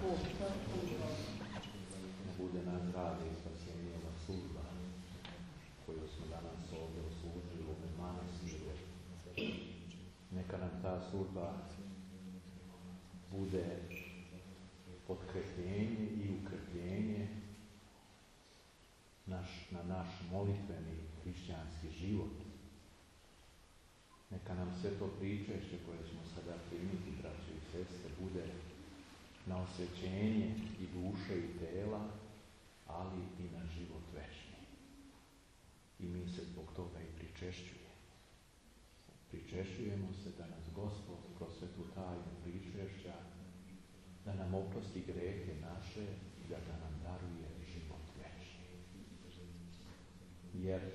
Ne bude nam rade i spasenjena služba koju smo danas ovdje oslužili u ovome manastiru. Neka nam ta služba bude potkrepljenje i ukrepljenje na naš molitveni hrišćanski život. Neka nam sve to pričešće koje ćemo sada primiti, braćo i sestre, bude na osvećenje i duše i tela, ali i na život večni. I mi se zbog toga i pričešćujemo. Pričešćujemo se da nas Gospod kroz svetu tajnu pričešća, da nam oprosti grehe naše i da nam daruje život večni. Jer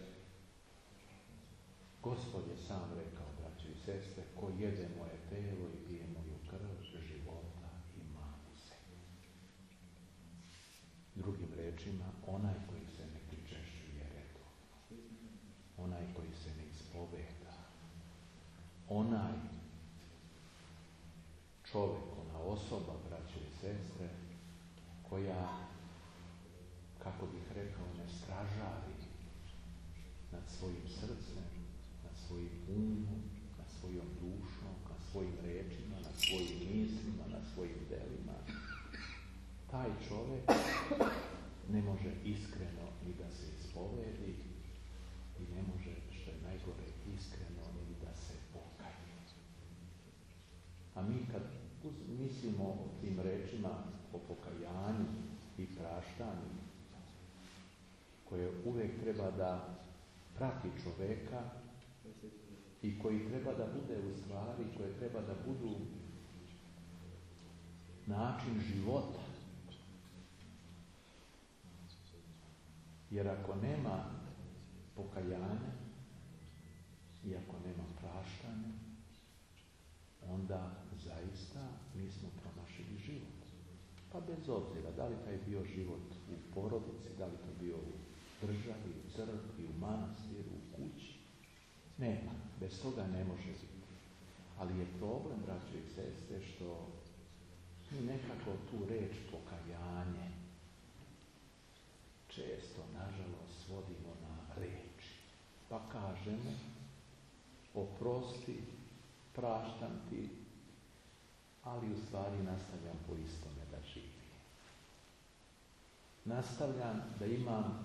Gospod je sam rekao, braćo i sestre, ko jede moje telo i pije moju krv, života ima u sebi. Drugim rečima, onaj koji se ne pričešćuje redovno, onaj koji se ne ispoveda, onaj čovjek, ona osoba, braćo i sestre, koja, kako bih rekao, ne stražari nad svojim srcem, nad svojim umom, nad svojom dušom, nad svojim rečima, nad svojim mislima, nad svojim delima. Taj čovjek ne može iskreno ni da se ispovedi i ne može, što je najgore, iskreno ni da se pokaje. A mi kad mislimo o tim rečima, o pokajanju i praštanju, koje uvijek treba da prati čoveka i koji treba da bude u stvari, koje treba da budu način života. Jer ako nema pokajanja i ako nema praštanja, onda zaista mi smo promašili život. Pa bez obzira da li taj bio život u porodici, da li to bio u državi, u crkvi, u manastiru, u kući. Nema, bez toga ne može biti. Ali je problem, braćo i sestre, što mi nekako tu reč pokajanje često, nažalost, svodimo na reč. Pa kažemo, oprosti, praštam ti, ali u stvari nastavljam po istome da živim. Nastavljam da imam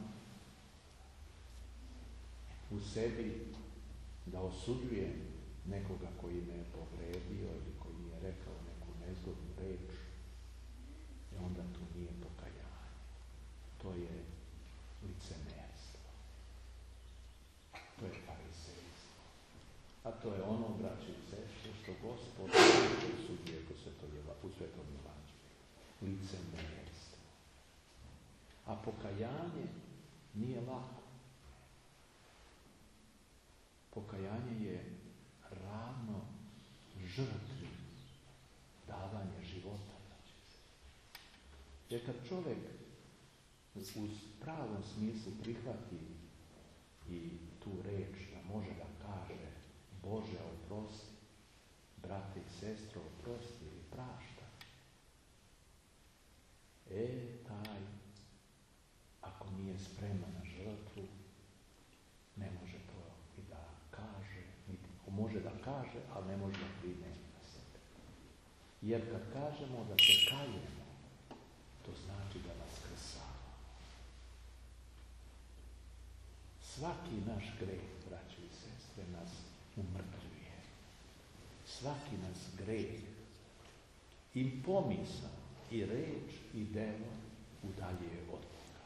u sebi da osuđujem nekoga koji me je povredio ili koji mi je rekao neku nezgodnu reč, i onda to nije pokajanje. To je licemerstvo. To je farizejstvo. A to je ono, braći i sestre, što Gospod osuđuje u Svetom Evanđelju. Licemerstvo. A pokajanje nije lako. Pokajanje je ravno žrtvi, davanje života. Jer kad čovjek u pravom smislu prihvati i tu reč da može da kaže Bože oprosti, brate i sestro oprosti ili prašta, taj ako nije spreman na žrtvu, ne može to i da kaže, može da kaže, ali ne može da primeni na sebe. Jer kad kažemo da se kajemo, to znači da vaskrsavamo. Svaki naš greh, braćo i sestre, nas umrtvljuje. Svaki nas greh i pomisao, i reč, i delo udaljuje od Boga.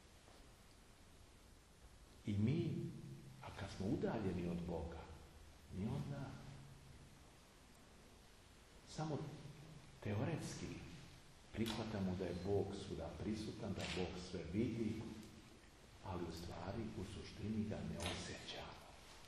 I mi, a kad smo udaljeni od Boga, mi onda samo teoretski prihvatamo da je Bog svuda prisutan, da Bog sve vidi, ali u stvari, u suštini ga ne osjećamo.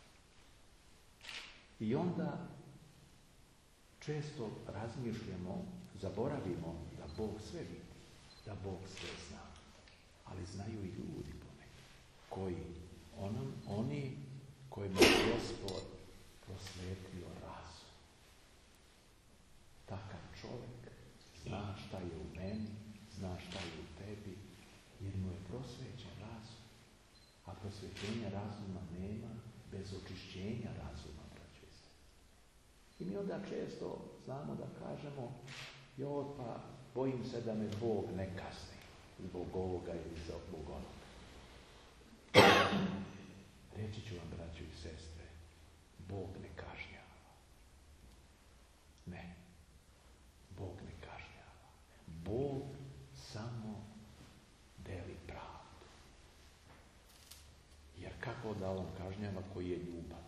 I onda često razmišljamo, zaboravimo da Bog sve vidi, da Bog sve zna. Ali znaju i ljudi ponekad, oni kojima je Gospod prosvetio razum. Takav čovjek zna šta je u meni, zna šta je u tebi, jer mu je prosvećen razum. A prosvećenja razuma nema bez očišćenja razuma, braćo i sestre. I mi onda često znamo da kažemo, joj, pa bojim se da me Bog ne kazni zbog ovoga ili zbog onoga. Reći ću vam, braćo i sestre, Bog ne kažnjava. Ne. Bog ne kažnjava. Bog samo deli pravdu. Jer kako da on kažnjava koji je ljubav?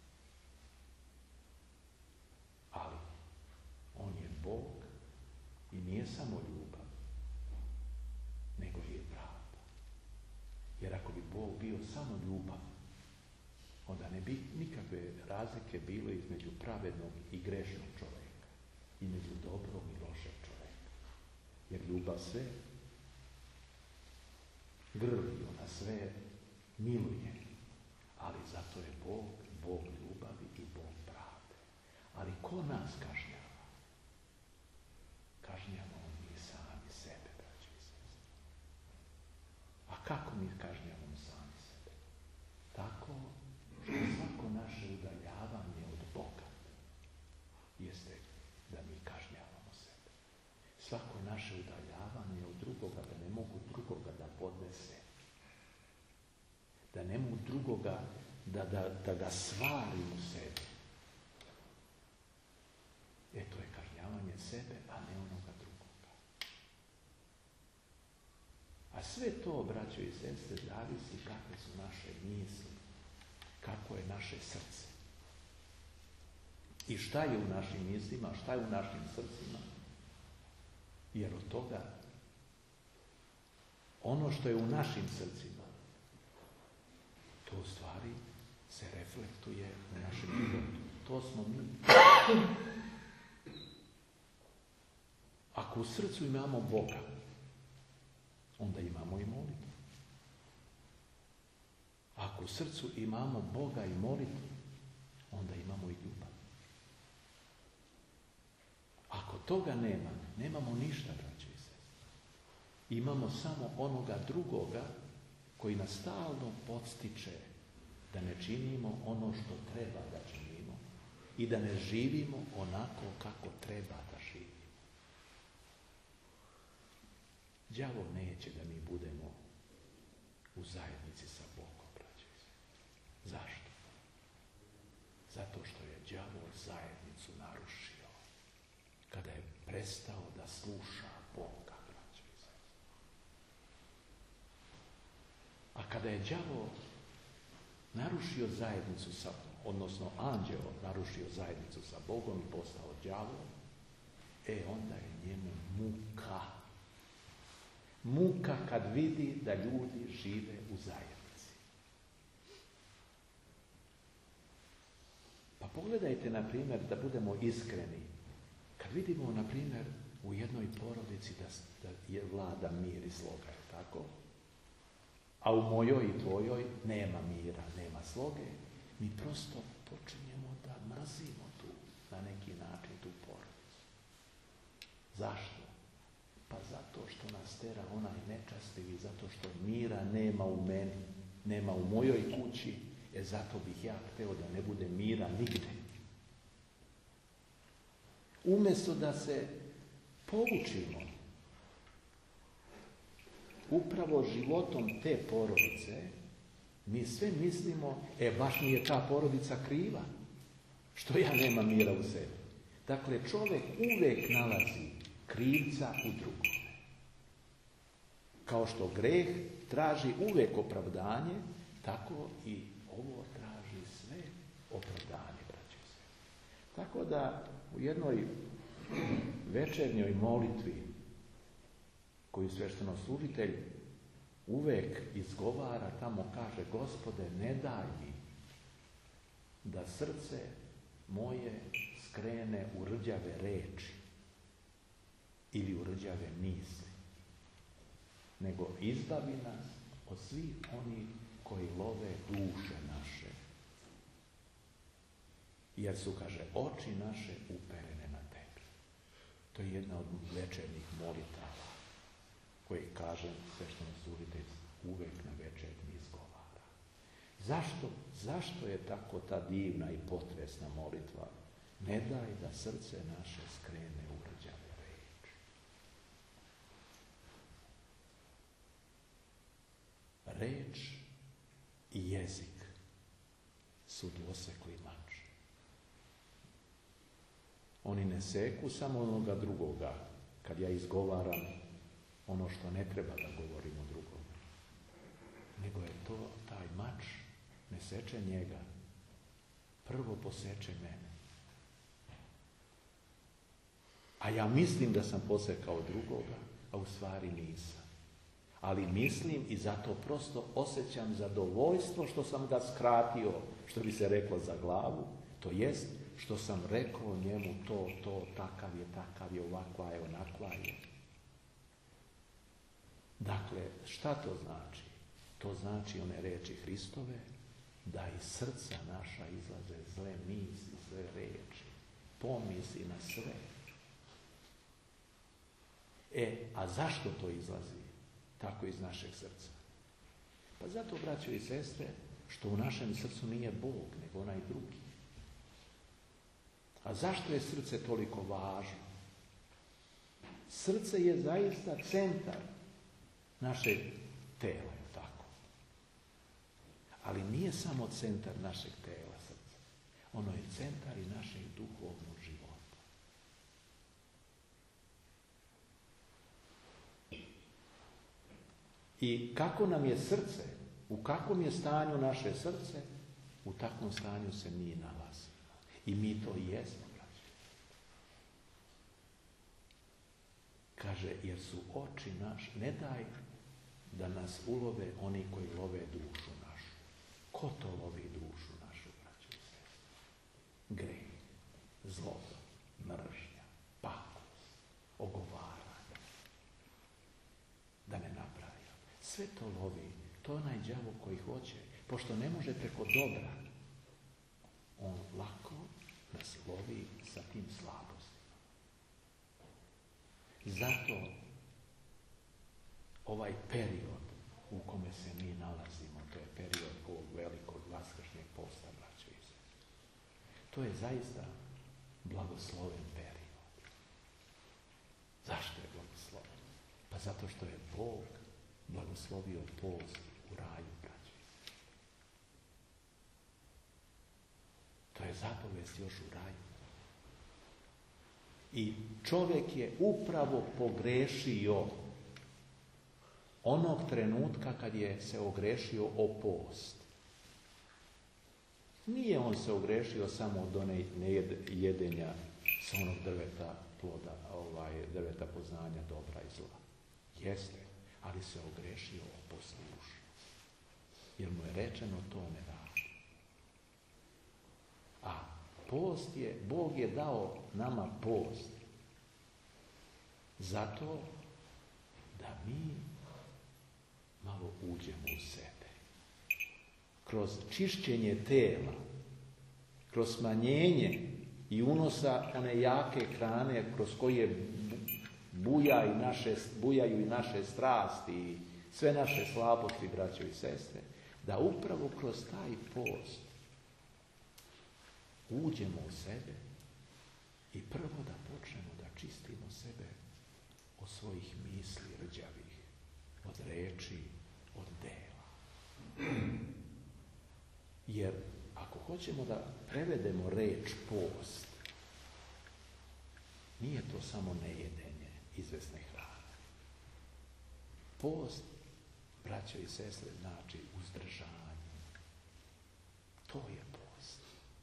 Ali on je Bog i nije samo ljubav, nego je pravda. Jer ako bi Bog bio samo ljubav, onda ne bi nikakve razlike bilo između pravednog i grešnog čovjeka, između dobrog i lošeg čovjeka. Jer ljubav sve grli, ona sve miluje, ali zato je Bog ljubavi i Bog pravde. Ali ko nas kažnjava? Kažnjavamo mi sami sebe, braći i sestre. A kako mi kažnjavamo sami sebe? Tako što svako naše udaljavanje od Boga jeste da mi kažnjavamo sebe. Svako naše udaljavanje od drugoga, da ne mogu drugoga da podnese. Da ne mogu drugoga da ga svarim u sebi. To je kažnjavanje sebe, a ne onoga drugoga. A sve to, braćo i sestre, zavisi kakve su naše misli, kako je naše srce. I šta je u našim mislima, šta je u našim srcima. Jer od toga, ono što je u našim srcima, to u stvari se reflektuje u našem životu. To smo mi. Ako u srcu imamo Boga, onda imamo i molitvu. Ako u srcu imamo Boga i molitvu, onda imamo i ljubav. Ako toga nema, nemamo ništa, braćo i sestre. Imamo samo onoga drugoga koji nas stalno podstiče da ne činimo ono što treba da činimo i da ne živimo onako kako treba da živimo. Đavo neće da mi budemo u zajednici sa Bogom, braćo i sestre. Zašto? Zato što je đavo zajednicu narušio kada je prestao da sluša Boga, braćo i sestre. A kada je đavo narušio zajednicu odnosno anđeo narušio zajednicu sa Bogom i postao đavo, onda je njemu muka. Muka kad vidi da ljudi žive u zajednici. Pa pogledajte, na primjer, da budemo iskreni. Kad vidimo, na primjer, u jednoj porodici da je vlada mir i sloga, je tako? A u mojoj i tvojoj nema mira, nema sloge, mi prosto počinjemo da mrzimo tu, na neki način, tu porodicu. Zašto? Pa zato što nas tera onaj nečastivi, zato što mira nema u meni, nema u mojoj kući, zato bih ja hteo da ne bude mira nigde. Umjesto da se poučimo upravo životom te porodice, mi sve mislimo, baš mi je ta porodica kriva, što ja nemam mira u sebi. Dakle, čovjek uvijek nalazi krivca u drugome. Kao što greh traži uvijek opravdanje, tako i ovo traži sve opravdanje, braćo i sestre. Tako da u jednoj večernjoj molitvi koju sveštenoslужitelj uvijek izgovara, tamo kaže: Gospode, ne daj mi da srce moje skrene u rđave reči ili u rđave misli, nego izbavi nas od svih onih koji love duše naše. Jer su, kaže, oči naše uperene na tebi. To je jedna od večernjih molitava koje, kažem, sveštenoslujitelj uvek na večernji izgovara. Zašto je tako ta divna i potresna molitva? Ne daj da srce naše skrene u rđave reči. Reč i jezik su dvosekli mač. Oni ne seku samo onoga drugoga, kad ja izgovaram ono što ne treba da govorim o drugom. Nego je to, taj mač ne seče njega, prvo poseče mene. A ja mislim da sam posekao drugoga, a u stvari nisam. Ali mislim i zato prosto osjećam zadovoljstvo što sam ga skratio, što bi se reklo za glavu, to jest što sam rekao njemu to, takav je, ovakva je, onakva je. Dakle, šta to znači? To znači one reči Hristove, da iz srca naša izlaze zle misli, zle reči, pomisli na sve. A zašto to izlazi tako iz našeg srca? Pa zato, braćo i sestre, što u našem srcu nije Bog, nego onaj drugi. A zašto je srce toliko važno? Srce je zaista centar našeg tela, je tako? Ali nije samo centar našeg tela srca. Ono je centar i našeg duhovnog života. I kako nam je srce, u kakvom je stanju naše srce, u takvom stanju se mi nalazimo. I mi to i jesmo, braći. Kaže, jer su oči naš, ne daj da nas ulove oni koji love dušu našu. Ko to lovi dušu našu, braći i sestre? Greh, zlo, mržnja, pakost, ogovaranje. Da ne napravimo. Sve to lovi. To je onaj đavo koji hoće. Pošto ne može preko dobra, on lako nas lovi sa tim slabostima. Zato ovaj period u kome se mi nalazimo, to je period ovog velikog vaskršnjeg posta, braćo i sestre. To je zaista blagosloven period. Zašto je blagosloven? Pa zato što je Bog blagoslovio post u raju, braćo. To je zapovest još u raju. I čovjek je upravo pogrešio onog trenutka kad je se ogrešio o post. Nije on se ogrešio samo od one jedenja sa onog drveta ploda, drveta poznanja dobra i zla. Jeste, ali se ogrešio o poslušnost. Jer mu je rečeno to ne radi. A post je, Bog je dao nama post zato da mi malo uđemo u sebe. Kroz čišćenje tela, kroz smanjenje i unosa one jake hrane kroz koje bujaju i naše strasti i sve naše slabosti, braćo i sestre, da upravo kroz taj post uđemo u sebe i prvo da počnemo da čistimo sebe od svojih misli rđavih, od reči, od dela. Jer ako hoćemo da prevedemo reč post, nije to samo nejedenje izvesne hrane. Post, braćo i sestre, znači uzdržanje. To je post.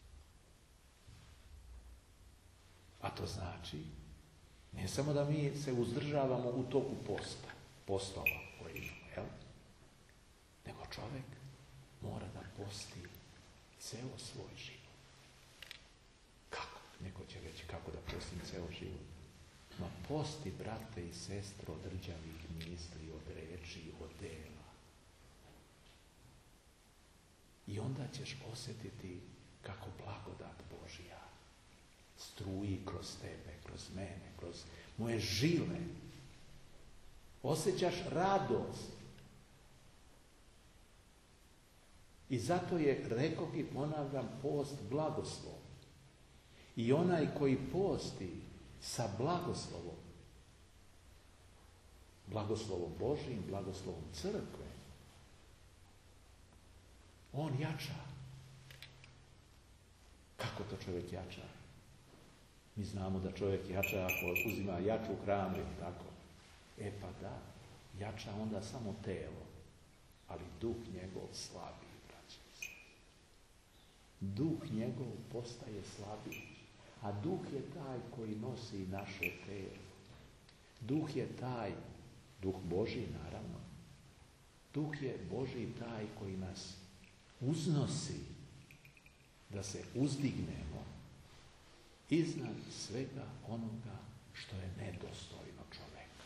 A to znači ne samo da mi se uzdržavamo u toku postova koje imamo, jel? Nego čovjek mora da posti ceo svoj život. Kako? Neko će reći kako da postim ceo život. Ma posti, brate i sestro, od rđavih misli, od reči, od dela. I onda ćeš osjetiti kako blagodat Božja struji kroz tebe, kroz mene, kroz moje žile. Osjećaš radost. I zato je, rekoh i ponavljam, post blagoslov. I onaj koji posti sa blagoslovom, blagoslovom Božijim, blagoslovom crkve, on jača. Kako to čovjek jača? Mi znamo da čovjek jača ako uzima jaču hranu ili tako. Pa da, jača onda samo telo, ali duh njegov slabiji, braći. Duh njegov postaje slabiji, a duh je taj koji nosi naše telo. Duh je taj, duh Božji naravno, duh je Božji taj koji nas uznosi da se uzdignemo iznad svega onoga što je nedostojno čoveka.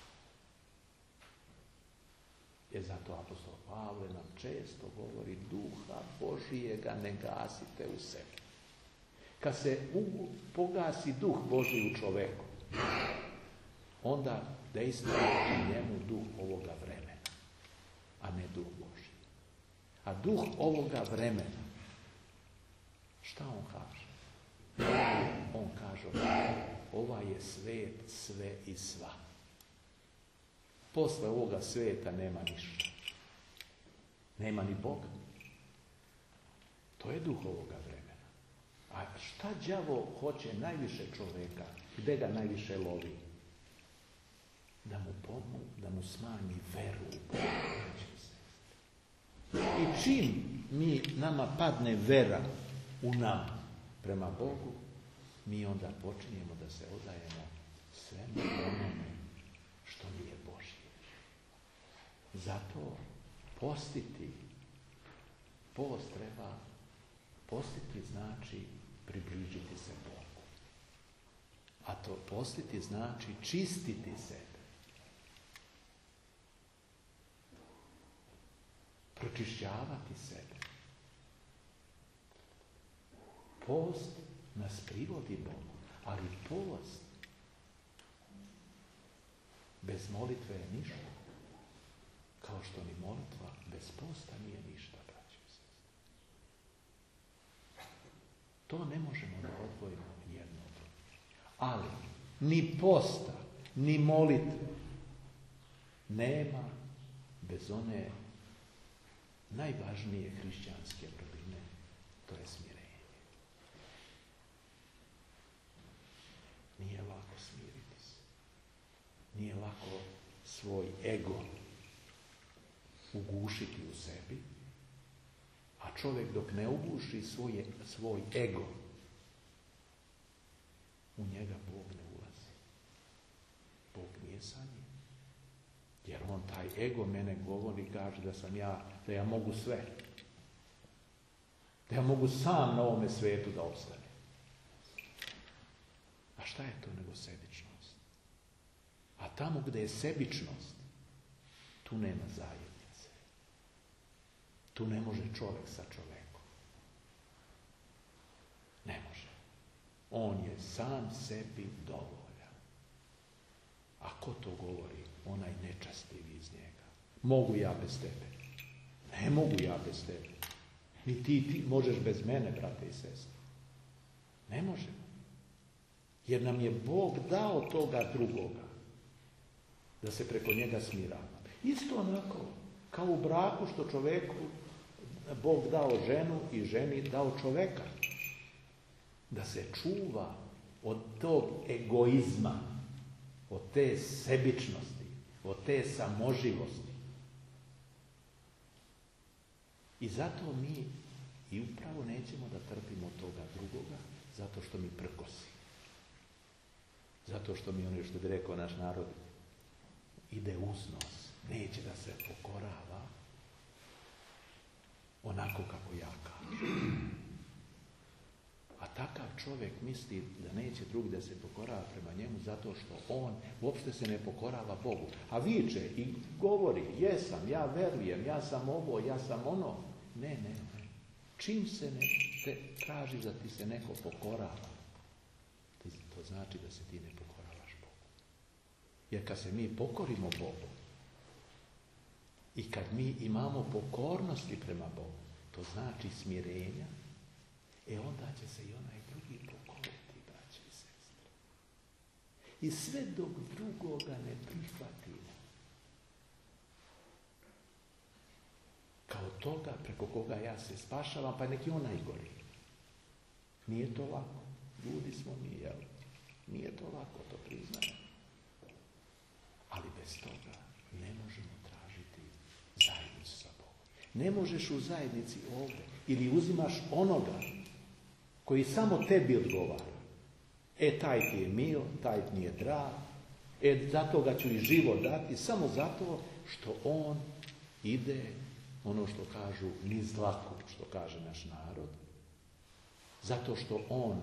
Jer zato apostol Pavle nam često govori duha Božijega ne gasite u sebi. Kad se pogasi duh Božji u čoveku, onda dejstvuje u njemu duh ovoga vremena, a ne duh Božji. A duh ovoga vremena, šta on kaže? On kaže, ovaj je svet, sve i sva. Posle ovoga sveta nema ništa. Nema ni Boga. To je duh ovoga vremena. A šta đavo hoće najviše čoveka? Gde ga najviše lovi? Da mu pomogne, da mu smanji veru u Boga. I čim nama padne vera u nama prema Bogu, mi onda počinjemo da se odajemo svemu onome što nije Božje. Zato postiti, post treba, postiti znači približiti se Bogu. A to postiti znači čistiti sebe. Pročišćavati sebe. Post nas privodi Bogu, ali post bez molitve je ništa. Kao što ni molitva bez posta nije ništa, braćo i sestre. To ne možemo da odvojimo jedno od drugog. Ali ni posta, ni molitve nema bez one najvažnije hrišćanske vrline, to je smirenje. Nije lako smiriti se. Nije lako svoj ego ugušiti u sebi, a čovjek dok ne uguši svoj ego, u njega Bog ne ulazi. Bog nije sa njim. Jer on taj ego mene govori i kaže da ja mogu sve. Da ja mogu sam na ovome svijetu da opstanem. A šta je to nego sebičnost? A tamo gdje je sebičnost, tu nema zajednice. Tu ne može čovjek sa čovjekom. Ne može. On je sam sebi dovoljan. A ko to govori? Onaj nečastivi iz njega. Mogu ja bez tebe. Ne mogu ja bez tebe. Ni ti možeš bez mene, brate i sestre. Ne možemo. Jer nam je Bog dao toga drugoga. Da se preko njega smirava. Isto onako, kao u braku što čoveku Bog dao ženu i ženi dao čoveka. Da se čuva od tog egoizma, od te sebičnosti, od te samoživosti. I zato mi i upravo nećemo da trpimo toga drugoga, zato što mi prkosi. Zato što mi, ono što bi rekao naš narod, ide uznos, neće da se pokorava onako kako ja kažem. A takav čovjek misli da neće drugi da se pokorava prema njemu zato što on uopšte se ne pokorava Bogu. A viče i govori, jesam, ja verujem, ja sam ovo, ja sam ono. Ne. Čim se te traži da ti se neko pokorava, to znači da se ti ne pokoravaš Bogu. Jer kad se mi pokorimo Bogu i kad mi imamo pokornosti prema Bogu, to znači smirenja, onda će se i onaj drugi pokoriti, braće i sestre. I sve dok drugoga ne prihvatimo, kao toga preko koga ja se spašavam, pa neki onaj gori. Nije to lako. Ljudi smo mi, jel? Nije to lako, to priznajem. Ali bez toga ne možemo tražiti zajednicu sa Bogom. Ne možeš u zajednici ovdje. Ili uzimaš onoga koji samo tebi odgovara. Taj ti je mil, taj ti je drag. Zato ga ću i život dati. Samo zato što on ide, ono što kažu, niz dlaku, što kaže naš narod. Zato što on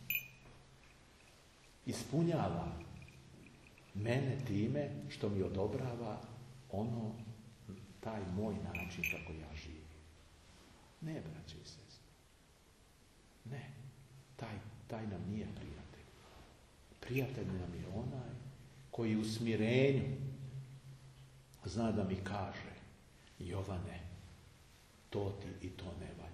ispunjava mene time što mi odobrava taj moj način kako ja živim. Ne, braće i sestre. Ne. Taj nam nije prijatelj. Prijatelj nam je onaj koji u smirenju zna da mi kaže: Jovane, to ti i to ne valja.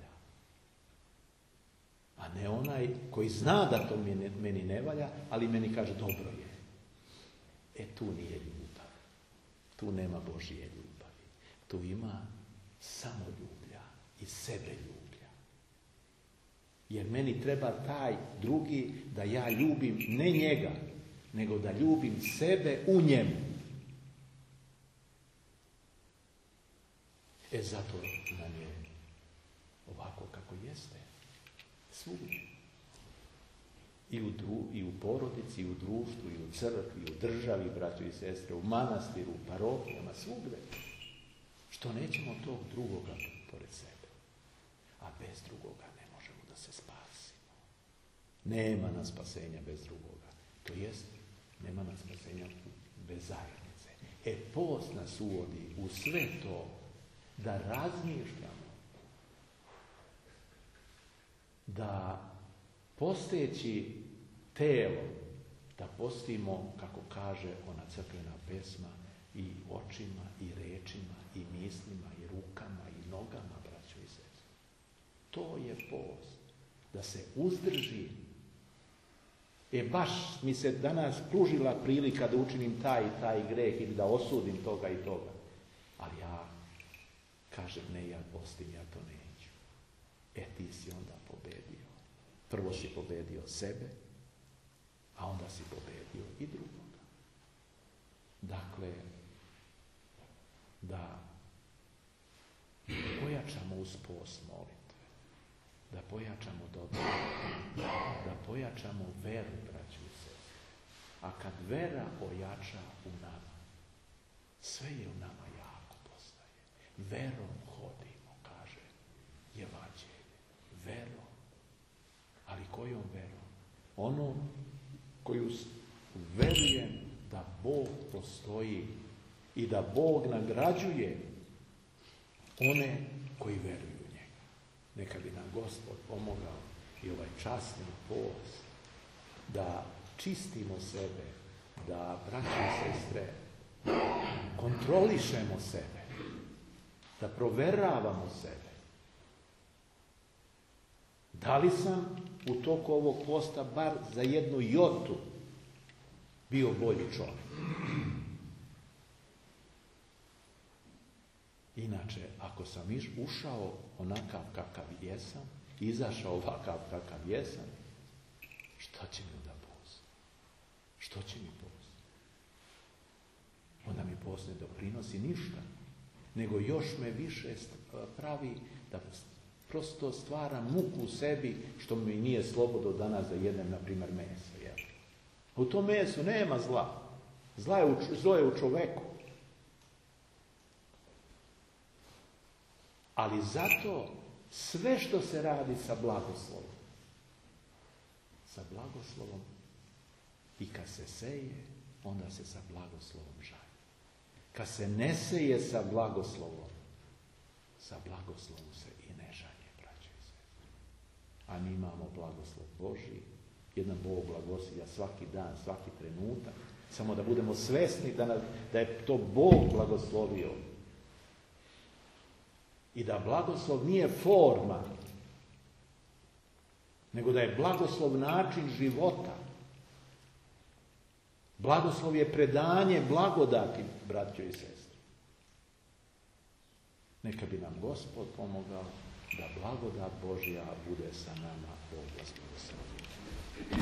A ne onaj koji zna da to meni ne valja, ali meni kaže dobro je. Tu nije ljubav. Tu nema Božje ljubavi. Tu ima samoljublja i sebeljublja. Jer meni treba taj drugi da ja ljubim ne njega, nego da ljubim sebe u njemu. Zato nam je ovako kako jeste. Svugdje. I u porodici, i u društvu, i u crkvi, i u državi, braćo i sestre, u manastiru, u parohijama, svugdje. Što nećemo tog drugoga pored sebe. A bez drugoga ne možemo da se spasimo. Nema nas spasenja bez drugoga. To jest, nema nas spasenja bez zajednice. Post nas uvodi u sve to da razmišljamo, da posteći telo, da postimo, kako kaže ona crkvena pesma, i očima, i rečima, i mislima, i rukama, i nogama, braćo i sestre. To je post. Da se uzdrži. Baš mi se danas pružila prilika da učinim taj i taj greh ili da osudim toga i toga. Ali ja kažem, ne, ja postim, ja to neću. Ti si onda pobedio. Prvo si pobedio sebe, a onda si pobedio i drugoga. Dakle, da pojačamo uz post molitve, da pojačamo dobro, da pojačamo veru, braću i sestre. A kad vera ojača u nama, sve je u nama jako postaje. Verom hodimo, kaže Evanđelje. Verom. Ali kojom verom? Onom koju verujem da Bog postoji i da Bog nagrađuje one koji veruju u njega. Neka bi nam Gospod pomogao i ovaj časni post da čistimo sebe, da, braće i sestre, kontrolišemo sebe, da proveravamo sebe. Da li sam u toku ovog posta bar za jednu jotu bio bolji čovjek? Inače, ako sam ušao onakav kakav jesam, izašao ovakav kakav jesam, što će mi onda post? Što će mi post? Onda mi post ne doprinosi ništa, nego još me više pravi da prosto stvaram muku u sebi, što mi nije slobodno danas da jedem, na primjer, meso. Jel? U tom mesu nema zla. Zlo je u čoveku. Ali zato sve što se radi sa blagoslovom i kad se seje, onda se sa blagoslovom žanje. Kad se ne seje sa blagoslovom se i ne žanje, braće i sestre. A mi imamo blagoslov Božji, jedan Bog blagosilja svaki dan, svaki trenutak, Samo da budemo svesni da je to Bog blagoslovio. I da blagoslov nije forma, nego da je blagoslov način života. Blagoslov je predanje blagodati, braćo i sestre. Neka bi nam Gospod pomogao da blagodat Božja bude sa nama, o Gospodu.